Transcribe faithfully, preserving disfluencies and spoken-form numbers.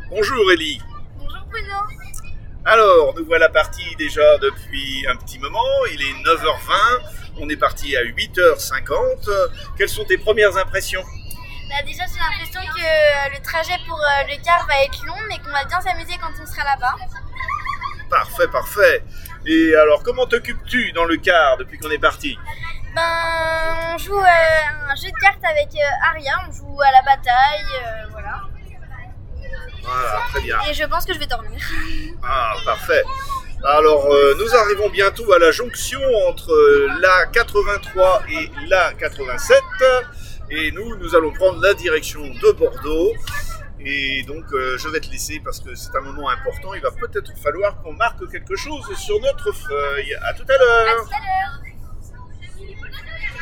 Bonjour Ellie. Bonjour Bruno. Alors, nous voilà partis déjà depuis un petit moment, il est neuf heures vingt, on est parti à huit heures cinquante. Quelles sont tes premières impressions? Bah déjà j'ai l'impression que euh, le trajet pour euh, le car va être long, mais qu'on va bien s'amuser quand on sera là-bas. Parfait, parfait. Et alors, comment t'occupes-tu dans le car depuis qu'on est parti? Ben, on joue euh, un jeu de cartes avec euh, Aria, on joue à la bataille, euh, voilà. Voilà, très bien. Et je pense que je vais dormir. Ah, parfait. Alors, euh, nous arrivons bientôt à la jonction entre l'A quatre-vingt-trois et l'A quatre-vingt-sept. Et nous, nous allons prendre la direction de Bordeaux. Et donc, euh, je vais te laisser parce que c'est un moment important. Il va peut-être falloir qu'on marque quelque chose sur notre feuille. À tout à l'heure. À tout à l'heure.